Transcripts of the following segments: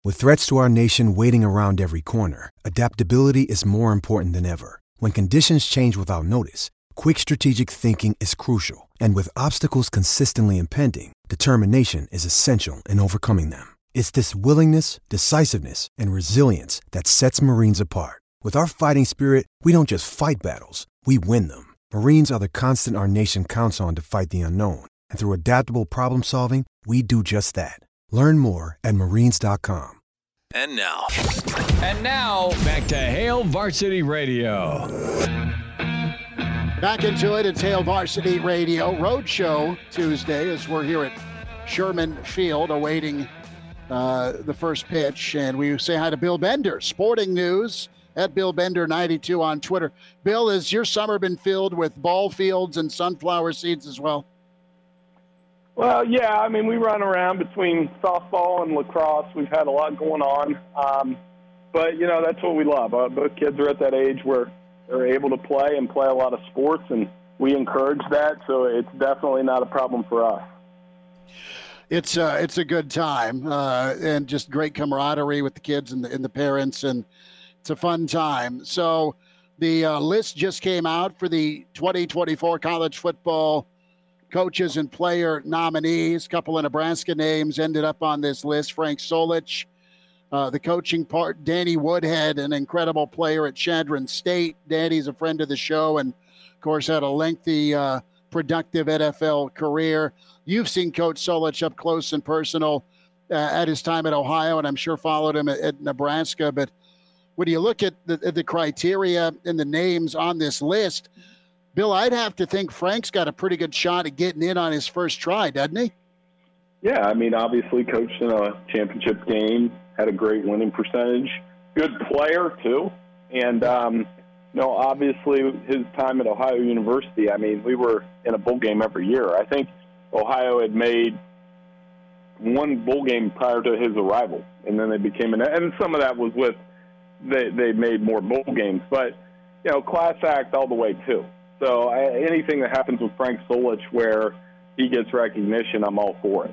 With threats to our nation waiting around every corner, adaptability is more important than ever. When conditions change without notice, quick strategic thinking is crucial. And with obstacles consistently impending, determination is essential in overcoming them. It's this willingness, decisiveness, and resilience that sets Marines apart. With our fighting spirit, we don't just fight battles, we win them. Marines are the constant our nation counts on to fight the unknown. And through adaptable problem solving, we do just that. Learn more at marines.com. And now, back to Hail Varsity Radio. Back into it. It's Hail Varsity Radio Roadshow Tuesday as we're here at Sherman Field awaiting the first pitch. And we say hi to Bill Bender, Sporting News, at Bill Bender 92 on Twitter. Bill, has your summer been filled with ball fields and sunflower seeds as well? Well, yeah. I mean, we run around between softball and lacrosse. We've had a lot going on. But, you know, that's what we love. Both kids are at that age where they're able to play and play a lot of sports, and we encourage that. So it's definitely not a problem for us. It's a good time and just great camaraderie with the kids and the parents, and it's a fun time. So the list just came out for the 2024 college football coaches and player nominees. A couple of Nebraska names ended up on this list. Frank Solich, the coaching part, Danny Woodhead, an incredible player at Chadron State. Danny's a friend of the show and, of course, had a lengthy, productive NFL career. You've seen Coach Solich up close and personal at his time at Ohio, and I'm sure followed him at Nebraska. But when you look at the criteria and the names on this list, Bill, I'd have to think Frank's got a pretty good shot at getting in on his first try, doesn't he? Yeah, I mean, obviously coached in a championship game, had a great winning percentage, good player too. And, obviously his time at Ohio University, I mean, we were in a bowl game every year. I think Ohio had made one bowl game prior to his arrival, and then they became and some of that was with they made more bowl games. But, class act all the way too. So anything that happens with Frank Solich where he gets recognition, I'm all for it.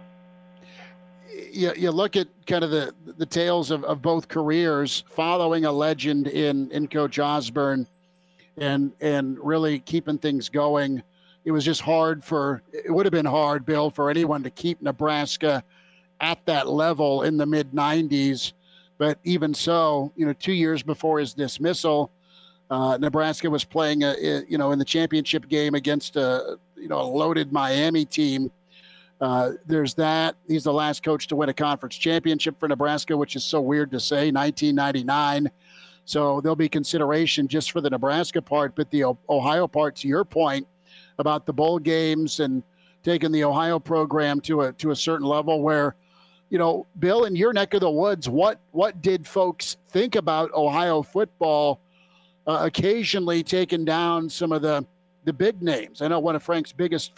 You look at kind of the tales of both careers, following a legend in Coach Osborne and really keeping things going. It was just it would have been hard, Bill, for anyone to keep Nebraska at that level in the mid-90s. But even so, 2 years before his dismissal, Nebraska was playing, in the championship game against a loaded Miami team. There's that. He's the last coach to win a conference championship for Nebraska, which is so weird to say, 1999. So there'll be consideration just for the Nebraska part, but the Ohio part, to your point about the bowl games and taking the Ohio program to a certain level where, Bill, in your neck of the woods, what did folks think about Ohio football occasionally taking down some of the big names? I know one of Frank's biggest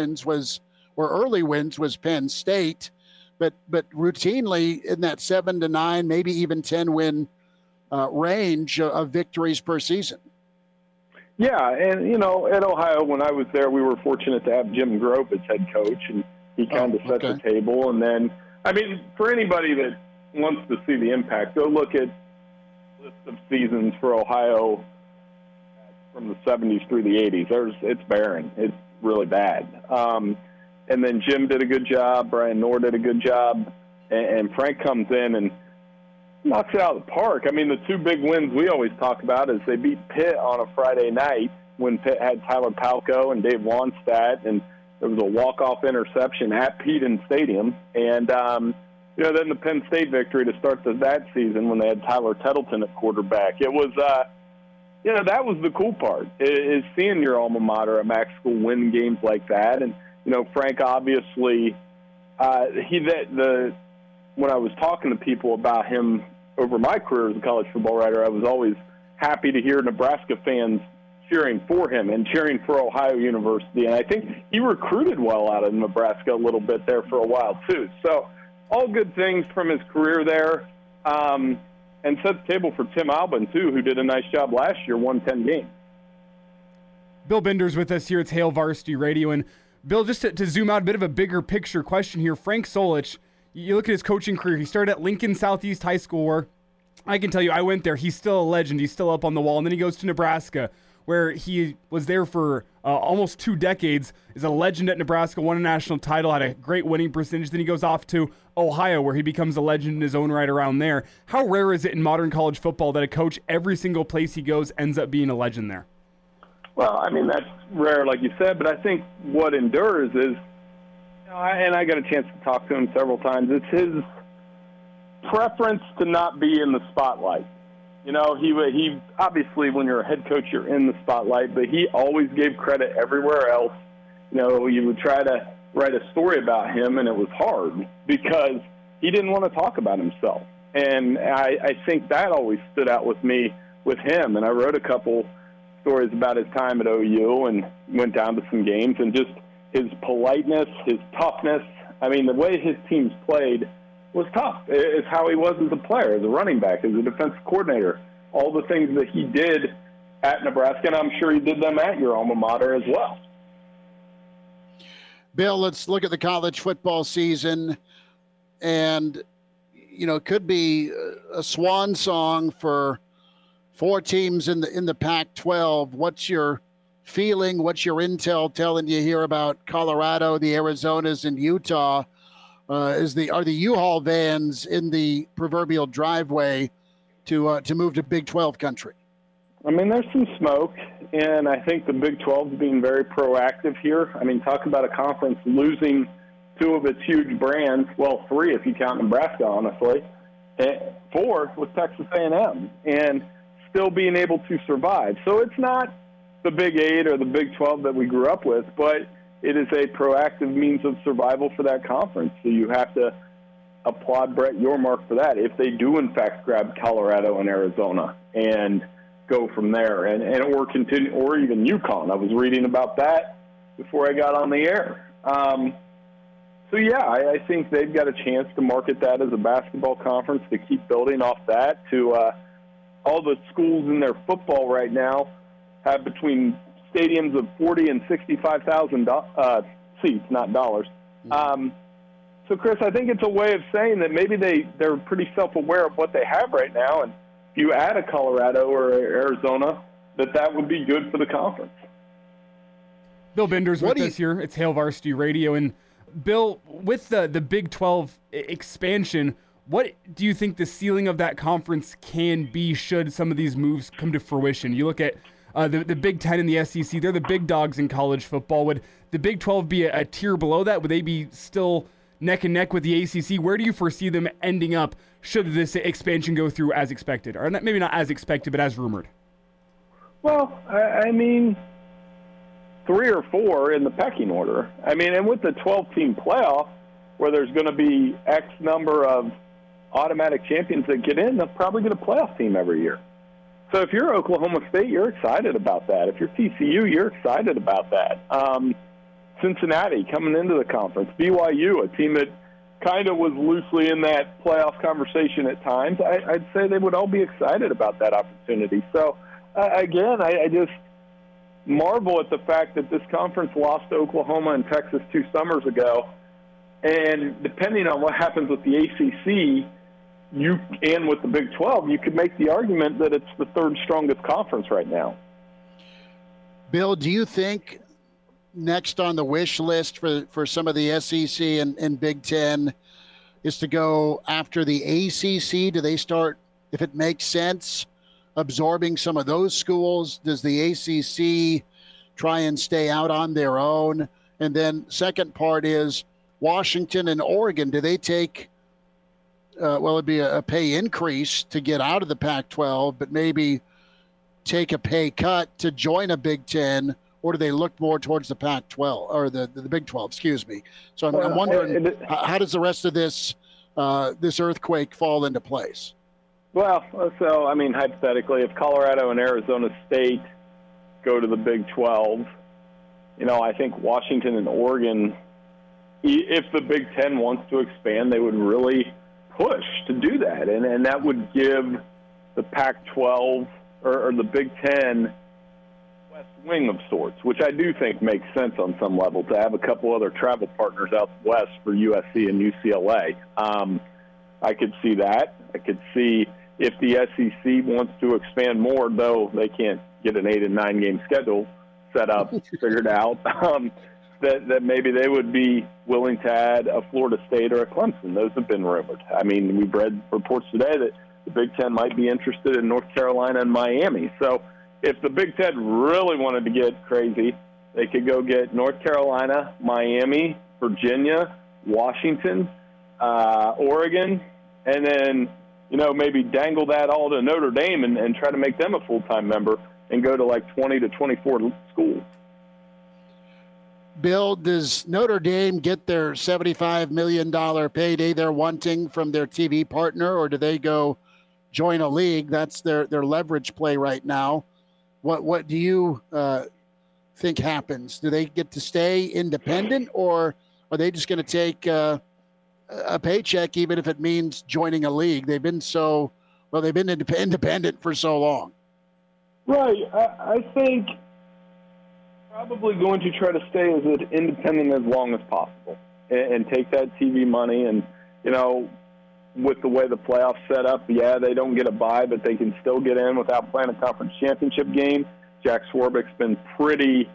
early wins was Penn State, but routinely in that 7-9, maybe even 10 win range of victories per season. Yeah, and at Ohio, when I was there, we were fortunate to have Jim Grobe as head coach, and he kind of set the table. And then, I mean, for anybody that wants to see the impact, go look at the list of seasons for Ohio from the 70s through the 80s. It's barren. It's really bad. And then Jim did a good job. Brian Knorr did a good job. And Frank comes in and knocks it out of the park. I mean, the two big wins we always talk about is they beat Pitt on a Friday night when Pitt had Tyler Palko and Dave Wannstedt, and there was a walk-off interception at Peden Stadium. And, then the Penn State victory to start that season when they had Tyler Tettleton at quarterback. It was, that was the cool part, is seeing your alma mater at Mac School win games like that. And, Frank obviously, when I was talking to people about him over my career as a college football writer, I was always happy to hear Nebraska fans cheering for him and cheering for Ohio University. And I think he recruited well out of Nebraska a little bit there for a while too. So all good things from his career there. And set the table for Tim Albin too, who did a nice job last year, won 10 games. Bill Bender's with us here at Hail Varsity Radio. And Bill, just to zoom out, a bit of a bigger picture question here. Frank Solich, You look at his coaching career. He started at Lincoln Southeast High School, where I can tell you I went there. He's still a legend. He's still up on the wall. And then he goes to Nebraska, where he was there for almost 2 decades, is a legend at Nebraska, won a national title, had a great winning percentage. Then he goes off to Ohio, where he becomes a legend in his own right around there. How rare is it in modern college football that a coach, every single place he goes, ends up being a legend there? Well, I mean, that's rare, like you said, but I think what endures is, and I got a chance to talk to him several times, it's his preference to not be in the spotlight. He obviously, when you're a head coach, you're in the spotlight, but he always gave credit everywhere else. You would try to write a story about him, and it was hard because he didn't want to talk about himself. And I think that always stood out with me with him. And I wrote a couple stories about his time at OU and went down to some games, and just his politeness, his toughness. I mean, the way his teams played was tough. It's how he was as a player, as a running back, as a defensive coordinator. All the things that he did at Nebraska, and I'm sure he did them at your alma mater as well. Bill, let's look at the college football season, and could be a swan song for 4 teams in the Pac-12. What's your feeling? What's your intel telling you here about Colorado, the Arizonas, and Utah? Are the U-Haul vans in the proverbial driveway to move to Big 12 country? I mean, there's some smoke, and I think the Big 12 is being very proactive here. I mean, talk about a conference losing 2 of its huge brands. Well, 3 if you count Nebraska, honestly. 4 with Texas A&M, and still being able to survive. So it's not the Big 8 or the Big 12 that we grew up with, but it is a proactive means of survival for that conference. So you have to applaud Brett Yormark for that if they do, in fact, grab Colorado and Arizona and go from there, or continue, or even UConn. I was reading about that before I got on the air. So, yeah, I think they've got a chance to market that as a basketball conference, to keep building off that. To all the schools in their football right now have between stadiums of 40 and 65,000 seats, not dollars. So, Chris, I think it's a way of saying that maybe they're pretty self-aware of what they have right now, and if you add a Colorado or Arizona, that would be good for the conference. Bill Bender's with us here. It's Hail Varsity Radio. And, Bill, with the Big 12 expansion, what do you think the ceiling of that conference can be should some of these moves come to fruition? You look at the Big 10 and the SEC, they're the big dogs in college football. Would the Big 12 be a tier below that? Would they be still neck and neck with the ACC? Where do you foresee them ending up should this expansion go through as expected? Or maybe not as expected, but as rumored. Well, I mean, 3 or 4 in the pecking order. I mean, and with the 12-team playoff, where there's going to be X number of automatic champions that get in, they'll probably get a playoff team every year. So if you're Oklahoma State, you're excited about that. If you're TCU, you're excited about that. Cincinnati coming into the conference, BYU, a team that kind of was loosely in that playoff conversation at times, I'd say they would all be excited about that opportunity. So, again, I just marvel at the fact that this conference lost to Oklahoma and Texas 2 summers ago. And depending on what happens with the ACC and with the Big 12, you could make the argument that it's the 3rd strongest conference right now. Bill, do you think next on the wish list for some of the SEC and Big 10 is to go after the ACC? Do they start, if it makes sense, absorbing some of those schools? Does the ACC try and stay out on their own? And then second part is Washington and Oregon. Do they take, it'd be a pay increase to get out of the Pac-12, but maybe take a pay cut to join a Big 10? Or do they look more towards the Pac-12 or the Big 12? Excuse me. So I'm wondering, how does the rest of this earthquake fall into place? Well, so I mean, hypothetically, if Colorado and Arizona State go to the Big 12, I think Washington and Oregon, if the Big 10 wants to expand, they would really push to do that, and that would give the Pac-12 or the Big 10 west wing of sorts, which I do think makes sense on some level to have a couple other travel partners out west for USC and UCLA. I could see that. I could see if the SEC wants to expand more, though they can't get an 8 and 9 game schedule set up, figured out, that maybe they would be willing to add a Florida State or a Clemson. Those have been rumored. I mean, we've read reports today that the Big Ten might be interested in North Carolina and Miami. So if the Big Ten really wanted to get crazy, they could go get North Carolina, Miami, Virginia, Washington, Oregon, and then, maybe dangle that all to Notre Dame and try to make them a full-time member and go to like 20 to 24 schools. Bill, does Notre Dame get their $75 million payday they're wanting from their TV partner, or do they go join a league? That's their leverage play right now. What do you think happens? Do they get to stay independent, or are they just going to take a paycheck, even if it means joining a league? They've been independent for so long. Right. I think probably going to try to stay as independent as long as possible and take that TV money. And, with the way the playoffs set up, they don't get a bye, but they can still get in without playing a conference championship game. Jack Swarbrick's been pretty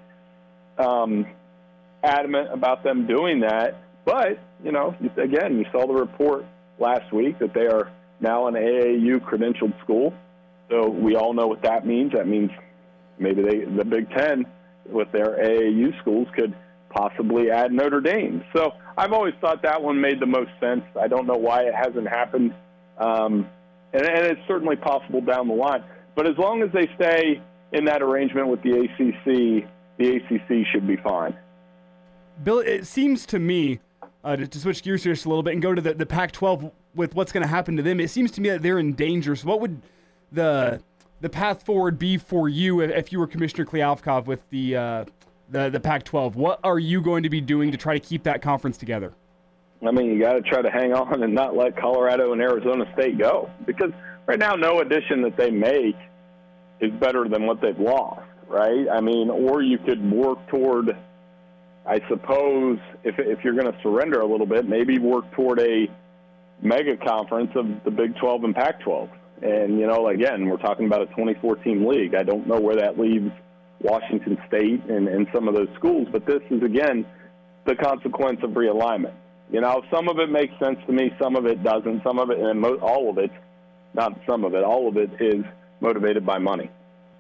adamant about them doing that. But, again, you saw the report last week that they are now an AAU credentialed school. So we all know what that means. That means maybe the Big Ten with their AAU schools could possibly add Notre Dame. So I've always thought that one made the most sense. I don't know why it hasn't happened. And it's certainly possible down the line. But as long as they stay in that arrangement with the ACC should be fine. Bill, it seems to me, to switch gears here just a little bit and go to the Pac-12 with what's going to happen to them, it seems to me that they're in danger. So what would the path forward be for you if you were Commissioner Kliavkoff with the Pac-12? What are you going to be doing to try to keep that conference together? I mean, you got to try to hang on and not let Colorado and Arizona State go, because right now no addition that they make is better than what they've lost, right? I mean, or you could work toward, I suppose, if you're going to surrender a little bit, maybe work toward a mega conference of the Big 12 and Pac-12. And, again, we're talking about a 24-team league. I don't know where that leaves Washington State and some of those schools, but this is, again, the consequence of realignment. Some of it makes sense to me, some of it doesn't. Some of it, and all of it, not some of it, all of it is motivated by money.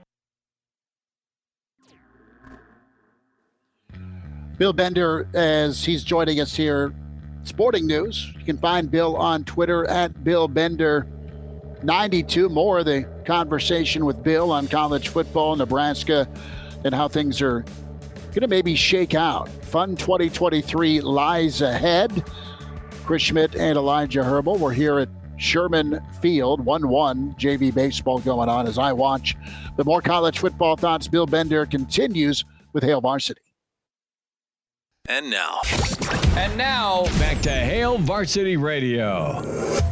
Bill Bender, as he's joining us here, Sporting News. You can find Bill on Twitter at BillBender92. More of the conversation with Bill on college football, Nebraska, and how things are going to maybe shake out. Fun 2023 lies ahead. Chris Schmidt and Elijah Herbal. We're here at Sherman Field, 1-1 JV baseball going on as I watch the more college football thoughts. Bill Bender continues with Hail Varsity. And now, back to Hail Varsity Radio.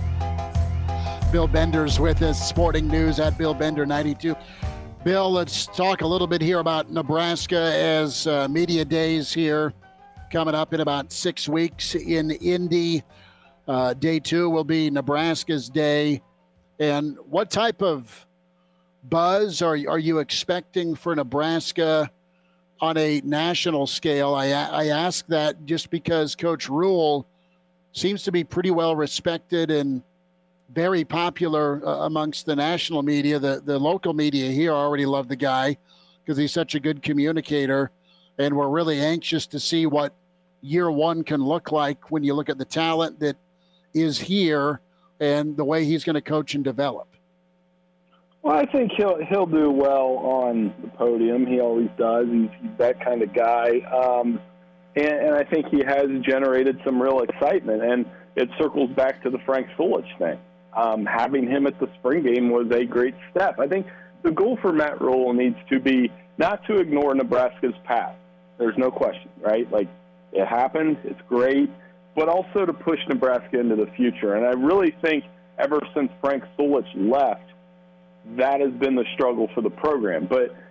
Bill Bender's with us, Sporting News at BillBender92. Bill, let's talk a little bit here about Nebraska as media days here coming up in about 6 weeks in Indy. Day 2 will be Nebraska's day. And what type of buzz are you expecting for Nebraska on a national scale? I ask that just because Coach Rule seems to be pretty well respected and very popular amongst the national media. The local media here already love the guy because he's such a good communicator, and we're really anxious to see what year one can look like when you look at the talent that is here and the way he's going to coach and develop. Well, I think he'll do well on the podium. He always does. He's that kind of guy. And I think he has generated some real excitement. And it circles back to the Frank Solich thing. Having him at the spring game was a great step. I think the goal for Matt Rhule needs to be not to ignore Nebraska's past. There's no question, right? Like, it happened. It's great. But also to push Nebraska into the future. And I really think ever since Frank Solich left, that has been the struggle for the program. But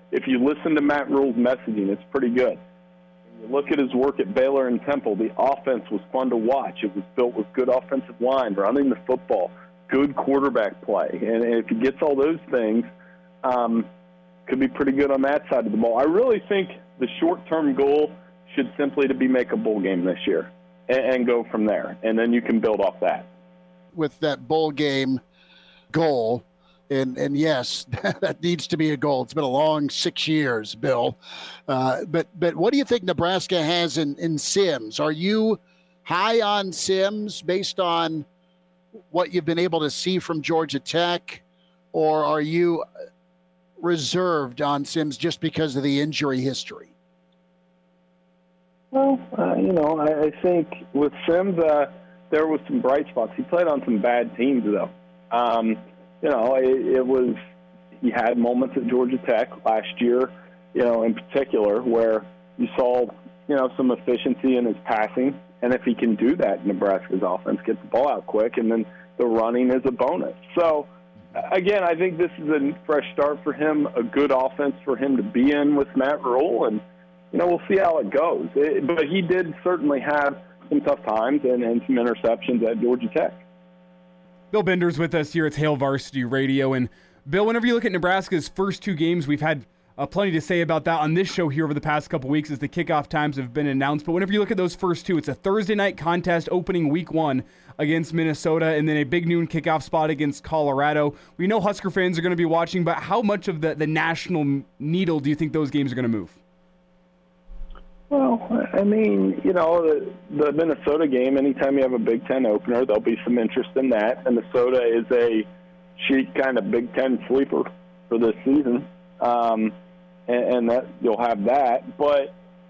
if you listen to Matt Rule's messaging, it's pretty good. When you look at his work at Baylor and Temple, the offense was fun to watch. It was built with good offensive line, running the football, good quarterback play. And if he gets all those things, could be pretty good on that side of the ball. I really think the short-term goal should simply to be make a bowl game this year and go from there. And then you can build off that. With that bowl game goal, and yes, that needs to be a goal. It's been a long 6 years, Bill. But what do you think Nebraska has in Sims? Are you high on Sims based on what you've been able to see from Georgia Tech, or are you reserved on Sims just because of the injury history? Well, I think with Sims, there was some bright spots. He played on some bad teams, though. He had moments at Georgia Tech last year, in particular, where you saw, some efficiency in his passing. And if he can do that in Nebraska's offense, get the ball out quick, and then the running is a bonus. So, again, I think this is a fresh start for him, a good offense for him to be in with Matt Rule, and, we'll see how it goes. But he did certainly have some tough times and some interceptions at Georgia Tech. Bill Bender's with us here at Hail Varsity Radio. And, Bill, whenever you look at Nebraska's first two games, we've had plenty to say about that on this show here over the past couple weeks as the kickoff times have been announced. But whenever you look at those first two, it's a Thursday night contest opening week 1 against Minnesota, and then a big noon kickoff spot against Colorado. We know Husker fans are going to be watching, but how much of the national needle do you think those games are going to move? Well, I mean, the Minnesota game, anytime you have a Big Ten opener, there'll be some interest in that. Minnesota is a chic kind of Big Ten sleeper for this season, and that you'll have that. But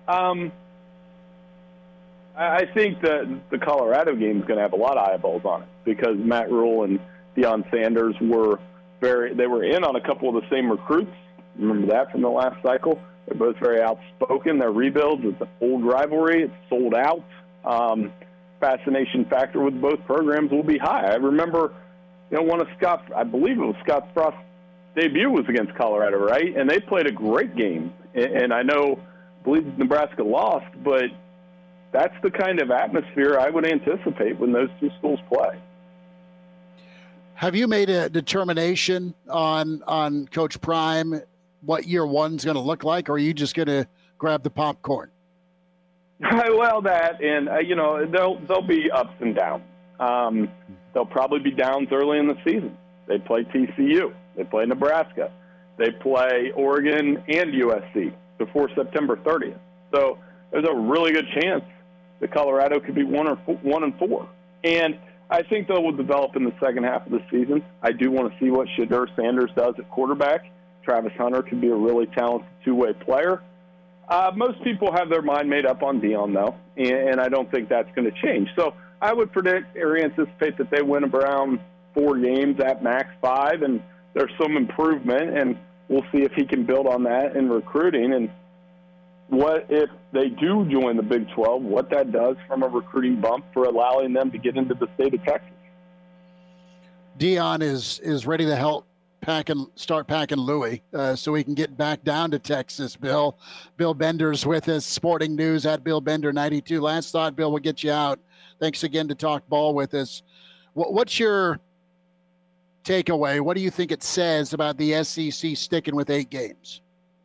I think that the Colorado game is going to have a lot of eyeballs on it because Matt Rule and Deion Sanders were in on a couple of the same recruits. Remember that from the last cycle? They're both very outspoken. Their rebuilds, it's an old rivalry. It's sold out. Fascination factor with both programs will be high. I remember, I believe it was Scott Frost's debut was against Colorado, right? And they played a great game. And I believe Nebraska lost, but that's the kind of atmosphere I would anticipate when those two schools play. Have you made a determination on Coach Prime, what year one's going to look like, or are you just going to grab the popcorn? Well, that, and, there'll be ups and downs. There'll probably be downs early in the season. They play TCU. They play Nebraska. They play Oregon and USC before September 30th. So there's a really good chance that Colorado could be 1-4. And I think they'll develop in the second half of the season. I do want to see what Shedeur Sanders does at quarterback. Travis Hunter could be a really talented two-way player. Most people have their mind made up on Deion, though, and I don't think that's going to change. So I would predict or anticipate that they win around 4 games at max 5, and there's some improvement, and we'll see if he can build on that in recruiting. And what if they do join the Big 12, what that does from a recruiting bump for allowing them to get into the state of Texas. Deion is ready to help start packing Louis so we can get back down to Texas, Bill. Bill Bender's with us, Sporting News at Bill Bender 92. Last thought, Bill, we'll get you out. Thanks again to talk ball with us. What's your takeaway? What do you think it says about the SEC sticking with 8 games?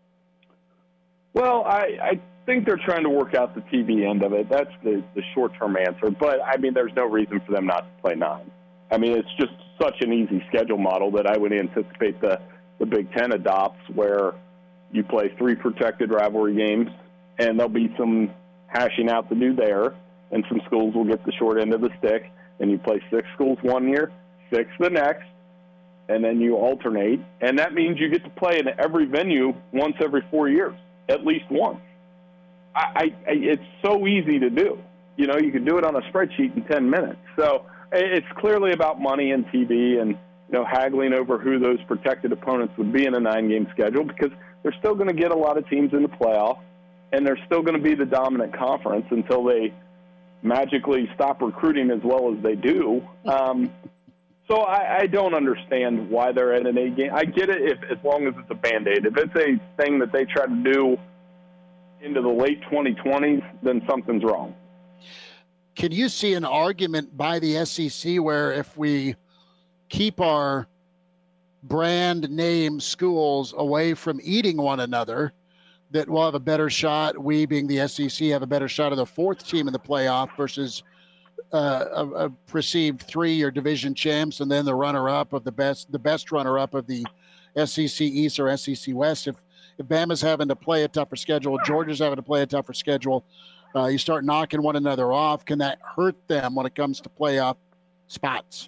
Well, I think they're trying to work out the TV end of it. That's the short-term answer. But, there's no reason for them not to play 9. It's just such an easy schedule model that I would anticipate the Big Ten adopts, where you play 3 protected rivalry games, and there'll be some hashing out to do there, and some schools will get the short end of the stick, and you play 6 schools one year, 6 the next, and then you alternate, and that means you get to play in every venue once every 4 years, at least once. It's so easy to do. You can do it on a spreadsheet in 10 minutes. So it's clearly about money and TV and, haggling over who those protected opponents would be in a 9-game schedule, because they're still going to get a lot of teams in the playoff, and they're still going to be the dominant conference until they magically stop recruiting as well as they do. So So I don't understand why they're at an 8 game. I get it as long as it's a Band-Aid. If it's a thing that they try to do into the late 2020s, then something's wrong. Can you see an argument by the SEC where if we keep our brand name schools away from eating one another, that we'll have a better shot, we being the SEC, have a better shot of the fourth team in the playoff versus a perceived 3 or division champs, and then the runner-up of the best runner-up of the SEC East or SEC West. If Bama's having to play a tougher schedule, Georgia's having to play a tougher schedule, you start knocking one another off. Can that hurt them when it comes to playoff spots?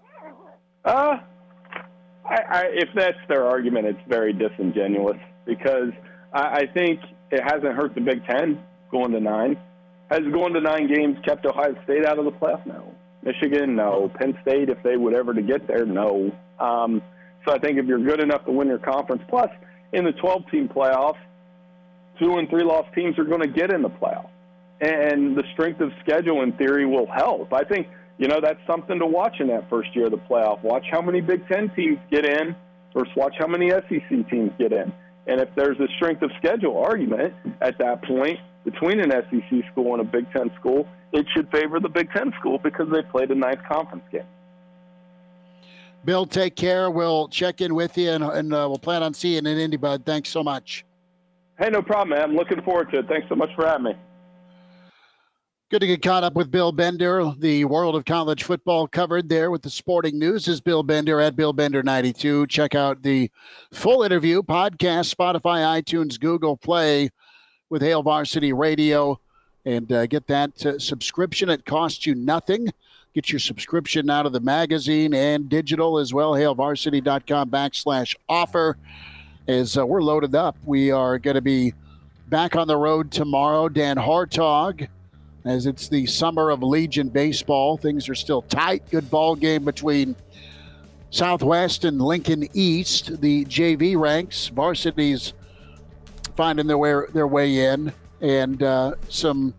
If that's their argument, it's very disingenuous, because I think it hasn't hurt the Big Ten going to 9. Has going to 9 games kept Ohio State out of the playoff? No. Michigan? No. Penn State, if they would ever to get there? No. So I think if you're good enough to win your conference, plus in the 12-team playoff, 2 and 3 loss teams are going to get in the playoff. And the strength of schedule, in theory, will help. I think, that's something to watch in that first year of the playoff. Watch how many Big Ten teams get in versus watch how many SEC teams get in. And if there's a strength of schedule argument at that point between an SEC school and a Big Ten school, it should favor the Big Ten school because they played a nice conference game. Bill, take care. We'll check in with you, and we'll plan on seeing you in Indy, bud. Thanks so much. Hey, no problem, man. I'm looking forward to it. Thanks so much for having me. Good to get caught up with Bill Bender. The world of college football covered there with the sporting news is Bill Bender at BillBender92. Check out the full interview, podcast, Spotify, iTunes, Google Play with Hail Varsity Radio, and get that subscription. It costs you nothing. Get your subscription out of the magazine and digital as well, hailvarsity.com/offer. As we're loaded up, we are going to be back on the road tomorrow. Dan Hartog, as it's the summer of Legion baseball. Things are still tight. Good ball game between Southwest and Lincoln East. The JV ranks, varsity's finding their way in, and some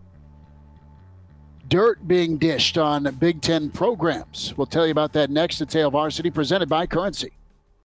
dirt being dished on Big Ten programs. We'll tell you about that next. It's Hail Varsity, presented by Currency.